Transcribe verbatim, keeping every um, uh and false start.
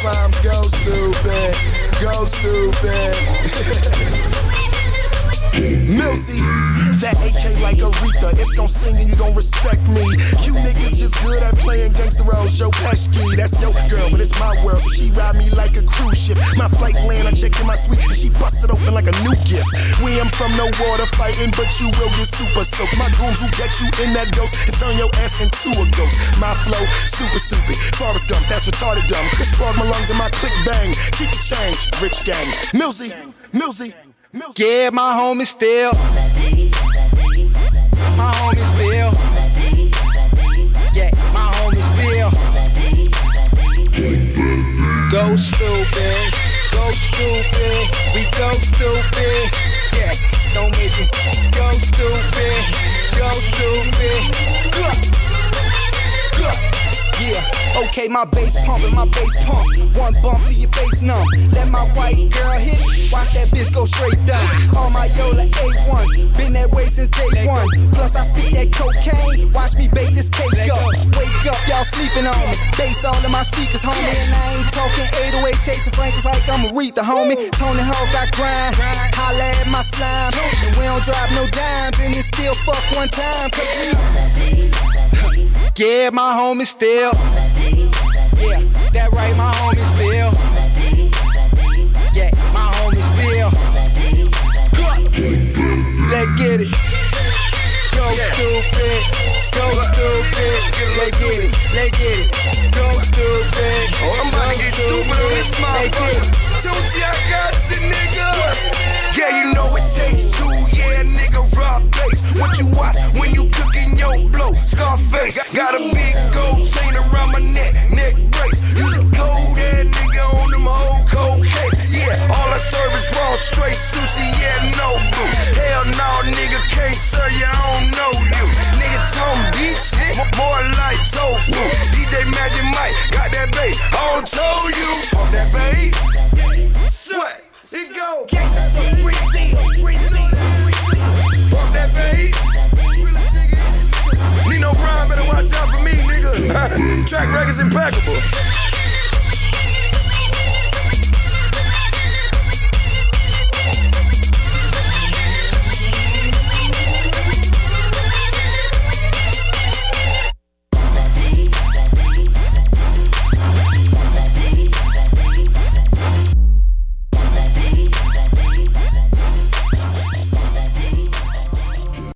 slimes go stupid, go stupid. Milsy, that A K like Aretha. It's gon' sing and you gon' respect me. You niggas just good at playing gangster roles. Joe Pesci, that's your girl, but it's my world, so she ride me like a cruise ship. My flight land, I check in my suite, and she bust it open like a new gift. We ain't from no water fighting, but you will get super soaked. My goons will get you in that dose and turn your ass into a ghost. My flow, super stupid. Forrest Gump, that's retarded dumb. Kush clog my lungs and my click bang. Keep the change, rich gang. Milsy, Milsy. Yeah, my homie still. My homie still. Yeah, my homie still. Go stupid, go stupid, we go stupid. Yeah, don't make it. Go stupid, go stupid. Go. Go. Yeah, okay, my bass pumpin', my bass pump. One bump, leave your face numb. Let my white girl hit it, watch that bitch go straight down. All my Yola A one, been that way since day one. Plus I spit that cocaine, watch me bake this cake up. Wake up, y'all sleeping on me. Bass all in my speakers, homie. And I ain't talking eight oh eight chasing Franklin's like I'm Aretha, homie. Tony Hawk got grind, holla at my slime. And we don't drop no dimes, and it still fuck one time. Yeah, my homie still. Yeah, that right, my homie still. Yeah, my homie still. Let's get it. Go stupid, go stupid. Let's get it, let's get it. Go stupid. Oh, I'm about to get stupid on this motherfucker. Tucci, I got you, nigga. Yeah, you know it takes two, yeah, nigga, raw bass. What you watch when you cooking your blow? Scarface. Got a big gold chain around my neck, neck brace. You the cold ass nigga on them whole cold case. Yeah, all I serve is raw, straight sushi, yeah, no boo. Hell no, nigga, can't serve you, I don't know you. Nigga, Tom beat shit, more like tofu. D J Magic Mike, got that bass, I don't told you. Pump that bass. Sweat, it go. Pump that bass. Need no rhyme, better watch out for me, nigga. Track record's impeccable.